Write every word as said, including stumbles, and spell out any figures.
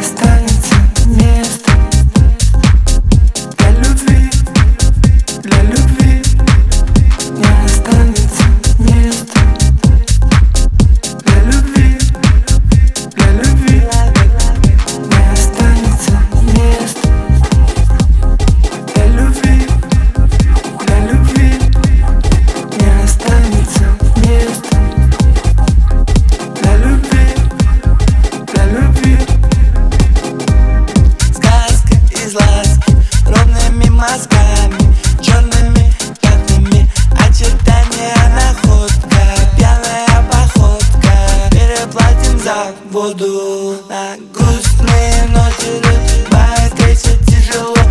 останется места для любви, для любви. Не останется места для любви, для любви. Не останется места для любви, для любви. Не останется места для любви, для любви. Сказка из ласки, ровными мазками, черными пятнами, очертания находка, пьяная походка. Переплатим за воду на грустные ноты, любая крыша тяжело.